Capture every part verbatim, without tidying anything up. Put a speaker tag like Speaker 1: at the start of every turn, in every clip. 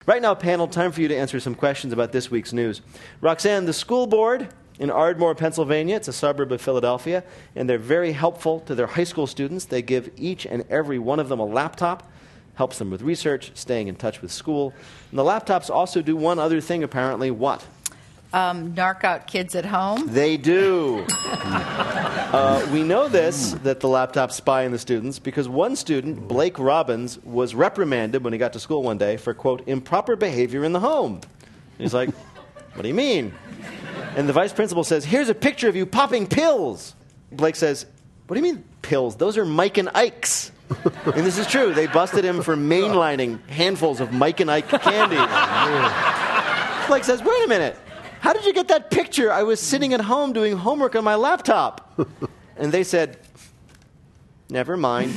Speaker 1: Right now, panel, time for you to answer some questions about this week's news. Roxanne, the school board in Ardmore, Pennsylvania, it's a suburb of Philadelphia, and they're very helpful to their high school students. They give each and every one of them a laptop, helps them with research, staying in touch with school. And the laptops also do one other thing, apparently. What?
Speaker 2: Um, narc out kids at home?
Speaker 1: They do. uh, we know this, that the laptops spy on the students, because one student, Blake Robbins, was reprimanded when he got to school one day for, quote, improper behavior in the home. He's like, what do you mean? And the vice principal says, here's a picture of you popping pills. Blake says, what do you mean pills? Those are Mike and Ike's. And this is true. They busted him for mainlining handfuls of Mike and Ike candy. Blake says, wait a minute. How did you get that picture? I was sitting at home doing homework on my laptop. And they said, never mind.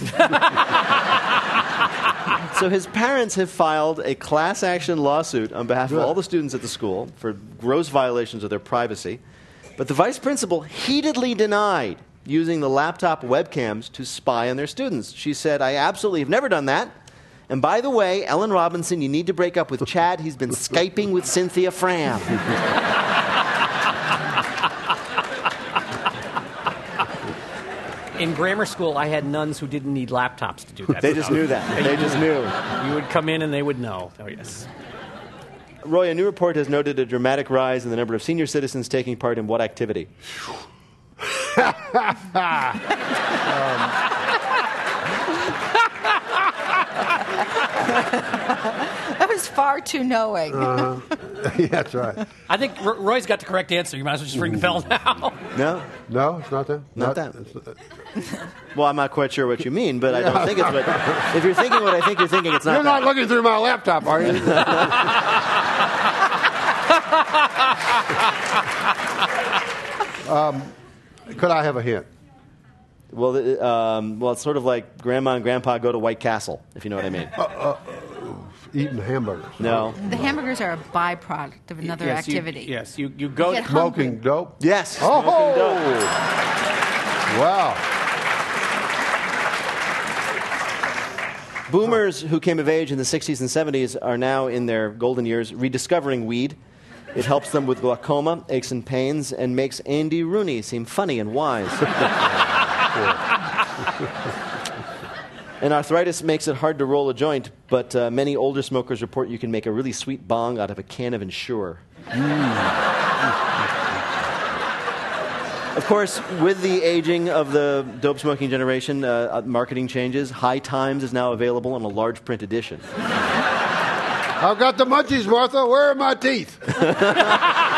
Speaker 1: So his parents have filed a class action lawsuit on behalf of all the students at the school for gross violations of their privacy. But the vice principal heatedly denied using the laptop webcams to spy on their students. She said, I absolutely have never done that. And by the way, Ellen Robinson, you need to break up with Chad. He's been Skyping with Cynthia Fram.
Speaker 3: In grammar school, I had nuns who didn't need laptops to do that.
Speaker 1: They just knew that. They just knew.
Speaker 3: You would come in and they would know. Oh, yes.
Speaker 1: Roy, a new report has noted a dramatic rise in the number of senior citizens taking part in what activity?
Speaker 2: um. That was far too knowing.
Speaker 4: Uh-huh. Yeah, that's right.
Speaker 3: I think R- Roy's got the correct answer. You might as well just ring the bell now.
Speaker 1: No?
Speaker 4: No, it's not that?
Speaker 1: Not, not that. Well, I'm not quite sure what you mean, but I don't think it's what... If you're thinking what I think you're thinking, it's not
Speaker 4: You're
Speaker 1: that.
Speaker 4: not looking through my laptop, are you? um, could I have a hint?
Speaker 1: Well, um, well, it's sort of like Grandma and Grandpa go to White Castle, if you know what I mean.
Speaker 4: Uh, uh, eating hamburgers.
Speaker 1: No.
Speaker 2: The hamburgers are a byproduct of another
Speaker 3: yes,
Speaker 2: activity.
Speaker 3: You, yes, you, you go...
Speaker 2: You
Speaker 3: to
Speaker 4: Smoking dope?
Speaker 1: Yes.
Speaker 4: Oh!
Speaker 1: Smoking dope.
Speaker 4: Wow.
Speaker 1: Boomers who came of age in the sixties and seventies are now in their golden years rediscovering weed. It helps them with glaucoma, aches and pains, and makes Andy Rooney seem funny and wise. And arthritis makes it hard to roll a joint, but uh, many older smokers report you can make a really sweet bong out of a can of Ensure. Mm. Of course, with the aging of the dope smoking generation, uh, marketing changes. High Times is now available on a large print edition.
Speaker 4: I've got the munchies, Martha. Where are my teeth?